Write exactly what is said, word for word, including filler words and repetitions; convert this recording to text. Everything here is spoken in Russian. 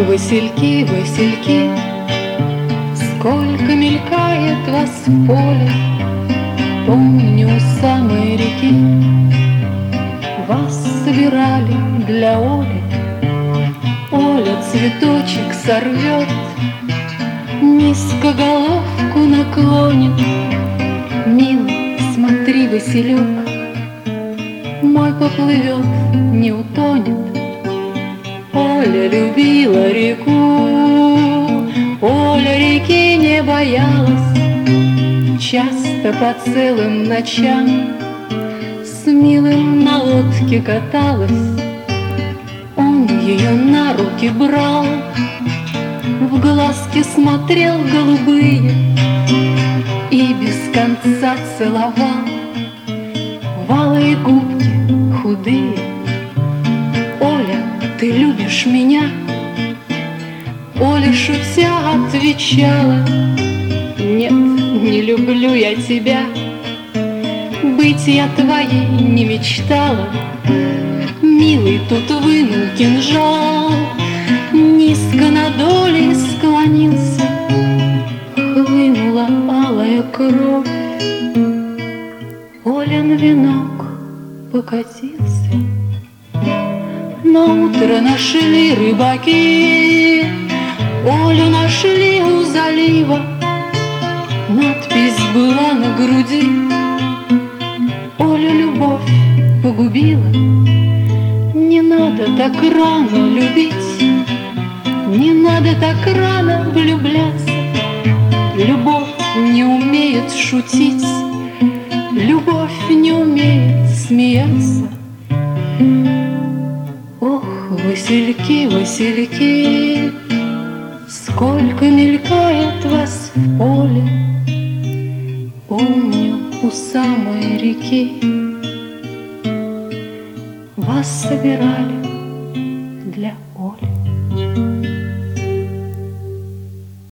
васильки, васильки, сколько мелькает вас в поле. Помню, у самой реки вас собирали для Оли. Оля цветочек сорвет, низко головку наклонит. Милый, смотри, василек, мой поплывет, не утонет. Оля любила реку, Оля реки не боялась. Часто по целым ночам с милым на лодке каталась. Он ее на руки брал, в глазки смотрел голубые и без конца целовал в алые губки худые. Оля, ты любишь меня? Оля, шутя, отвечала: нет, не люблю я тебя. Быть я твоей не мечтала. Милый тут вынул кинжал, низко над Олей склонился. Хлынула алая кровь, Олин венок покатился. На утро нашли рыбаки Олю, нашли у залива. Надпись была на груди: Оля любовь погубила. Не надо так рано любить, не надо так рано влюбляться. Любовь не умеет шутить, любовь не умеет смеяться. Ох, васильки, васильки, сколько мелькает вас в поле. Помню, у самой реки вас собирали для Оли.